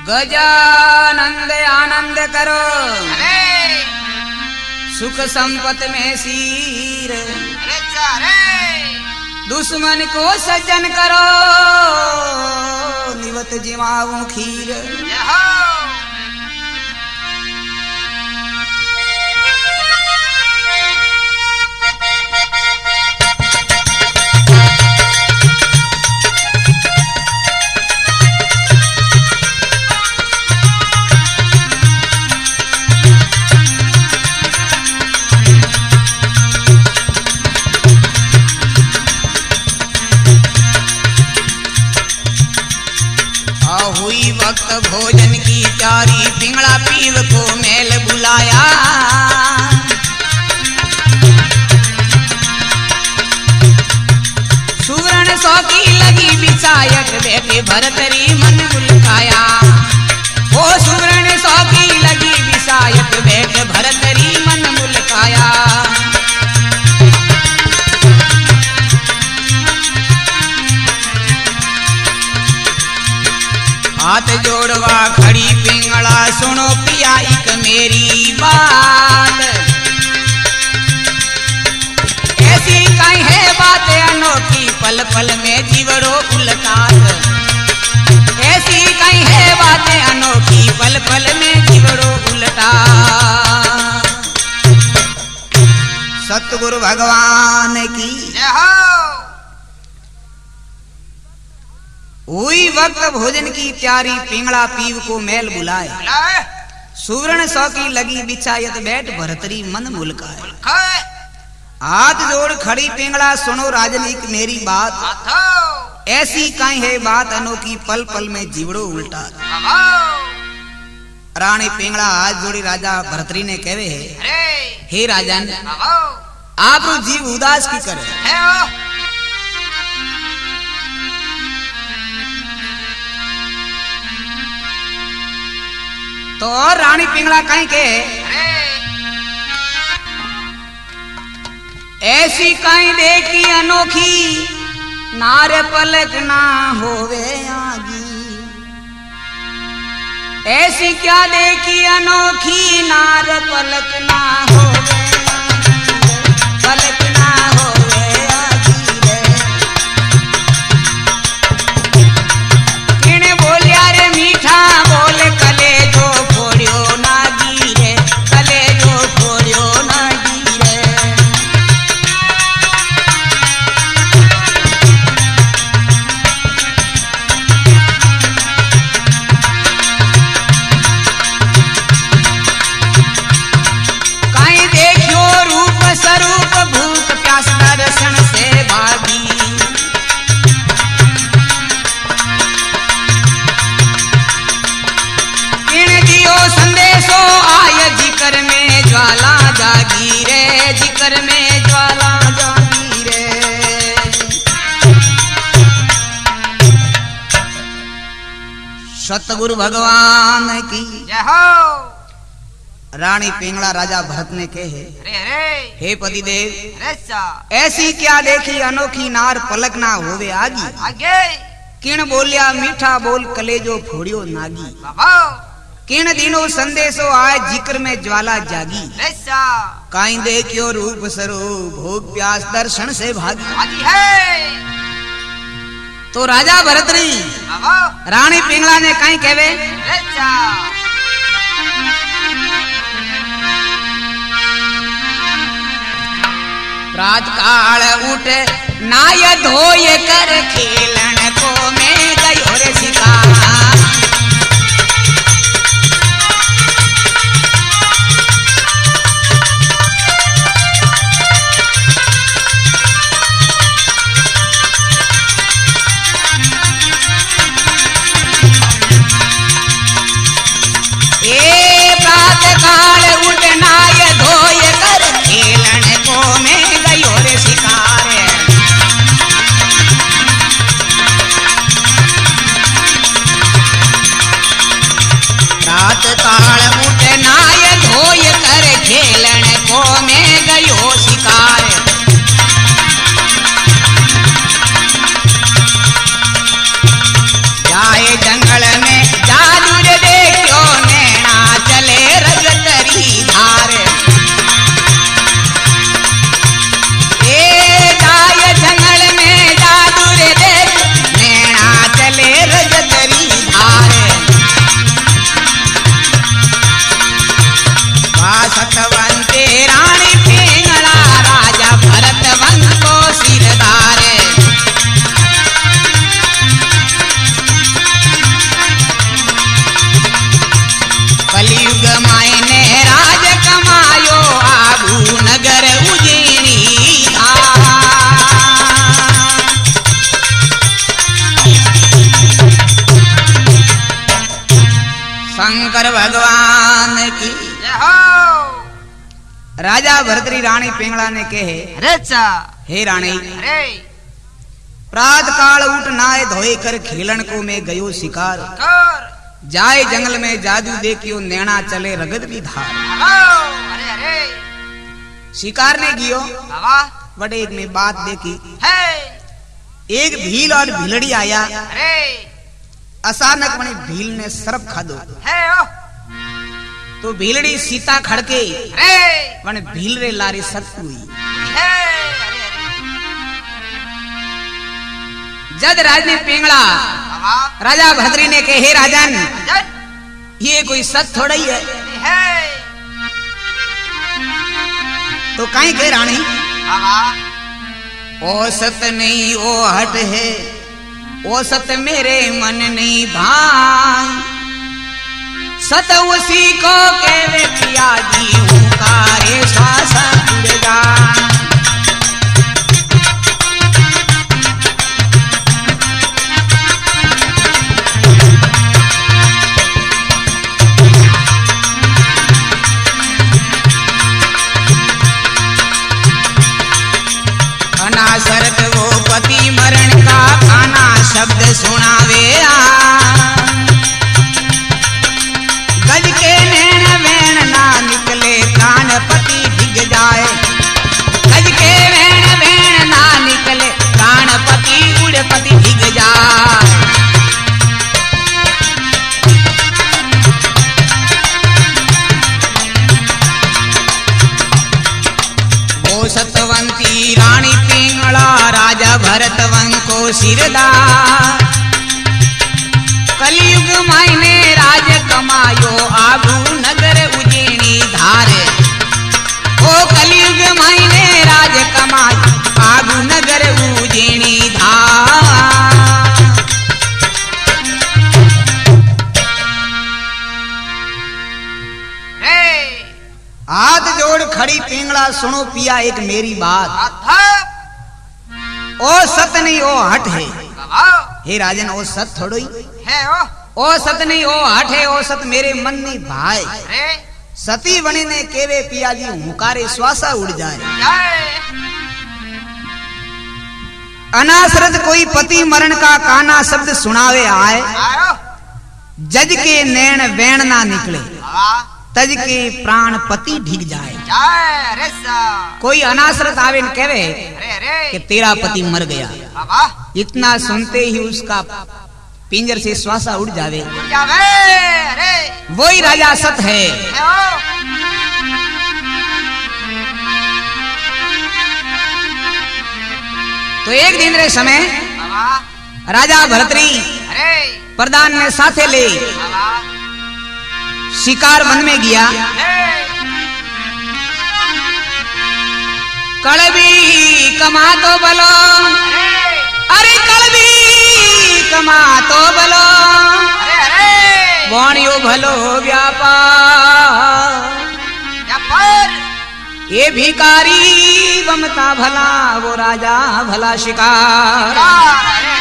गजानंद आनंद करो, सुख संपत में सीर, दुश्मन को सज्जन करो, निवत जिमाऊं खीर। हुई वक्त भोजन की चारी, पिंगला पीव को मेल बुलाया। सुवर्ण सौ की लगी बिछायत, बैठे भरतरी मन मुलकाया। वो सुवर्ण सौ की लगी बिछायत, बैठे भरतरी मन मुलकाया। हाथ जोड़वा खड़ी पिंगला, सुनो पिया एक मेरी बात। ऐसी कहीं है बात अनोखी, पल पल में जीवड़ो उलटात। ऐसी कहीं है बात अनोखी, पल पल में जीवड़ो उलटात। सतगुरु भगवान की जय हो। हुई वक्त भोजन की तैयारी, पिंगला पीव को मेल बुलाए। सुवर्ण सौ की लगी बिछायत, बैठ भरतरी मन मुलकाए। हाथ जोड़ खड़ी पिंगला, सुनो राजन एक मेरी बात। ऐसी काई है बात अनोखी, पल पल में जीवड़ो उल्टा। रानी पिंगला हाथ जोड़ी राजा भरतरी ने कहे है, हे राजन आप जीव उदास की करे। तो रानी पिंगला कहीं के ऐसी कहीं देखी अनोखी, नारे पलक ना होवे आगी। ऐसी क्या देखी अनोखी, नारे पलक ना होवे आगी, पलक ना होवे आगी रे। किने बोलिया रे मीठा बोल कले जो फोड़ियो नागी रे, कले जो फोड़ियो नागी रे। कहीं देखियो रूप स्वरूप, भूख प्यास दर्शन से भागी। संदेशो आय जिकर में ज्वाला जागी रे, जिकर में ज्वाला जागी रे। सतगुरु भगवान की जय हो। रानी पिंगला राजा भरत ने कहे, हे पतिदेव ऐसी क्या देखी अनोखी, नार पलक ना होवे आगी। किण बोलिया मीठा बोल कलेजो फोड़ियो नागी। किन दिनों संदेशो आए, जिक्र में ज्वाला जागी। काई देखियो रूप स्वरूप, भूख प्यास दर्शन से भागी है। तो राजा भरतरी रानी पिंगला ने काई कहवे, रात काल उठ नाय धोय कर, खेलन को में गयो रे शिकार। काल उठनाय धोय कर, खेलन को में गयो रे शिकार। रात काल उठनाय धोय कर, खेलन को में गयो शिकार। जाए जंगल में जादू रे राजा भरतरी रानी पिंगला ने कहे, हे रानी, प्रात काल उठ नाय धोए कर खेलन को मैं गयो शिकार, जाए जंगल में जादू देखियो नैना चले रगत की धार। शिकार ने गियो बड़े एक में बात देखी, एक भील और भीलड़ी आया, अचानक वने भील ने सर्प खादो, तो भीलड़ी सीता खड़के वने भील रे लारे सर्प हुई। जद राज ने पिंगला राजा भद्री ने कहे, राजन ये कोई सत थोड़ा ही है, तो कहीं कहे रानी, ओ सत नहीं ओ हट है, ओ सत मेरे मन नहीं भान, सत उसी को कहवे पिया जी हुंकारे श्वास उड़गान। अनासरत वो पति मरण का खाना शब्द सुनावे गज के नैन वैन ना निकले प्राण पति भिग जाए, गज के नैन वैन ना निकले प्राण पति उड़ पति भिग जाए। वो सतवंती रानी पिंगला राजा भरत वंश को सिरदार, कलयुग मायने राज कमायो आगू नगर उज्जैनी धार, ओ कलयुग मायने राज कमायो आगू नगर उज्जैनी धार। हाथ जोड़ खड़ी पिंगला, सुनो पिया एक मेरी बात, ओ सत नहीं ओ हट है, हे राजन ओ सत थोड़ो ही है, ओ सत नहीं ओ हट है, ओ सत मेरे मन नहीं भाई, सती बने ने केवे पिया जी हुंकारे श्वासा उड़ जाए। अनासरत कोई पति मरण का काना शब्द सुनावे आए, जज के नैन वैन ना निकले, तज के प्राण पति ढिग जाए। कोई अनासरत आवे न कहे कि तेरा पति मर गया, इतना सुनते ही उसका पिंजर से श्वासा उड़ जावे, वही राजा सत है। तो एक दिन रे समय राजा भरतरी प्रधान ने साथे ले शिकार वन में गया, कड़वी कमा तो बलो, अरे कड़वी कमा तो बलो, वाणियो भलो व्यापार, ये भिकारी बमता भला वो राजा भला शिकार।